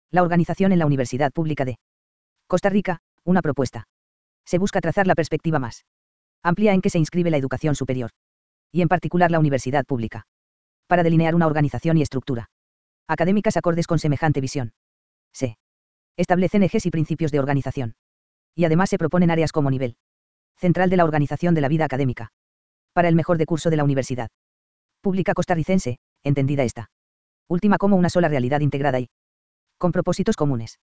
La organización en la Universidad Pública de Costa Rica, una propuesta. Se busca trazar la perspectiva más amplia en que se inscribe la educación superior, y en particular la universidad pública, para delinear una organización y estructura académicas acordes con semejante visión. Se establecen ejes y principios de organización, y además se proponen áreas como nivel central de la organización de la vida académica, para el mejor decurso de la universidad pública costarricense, entendida esta última como una sola realidad integrada y con propósitos comunes.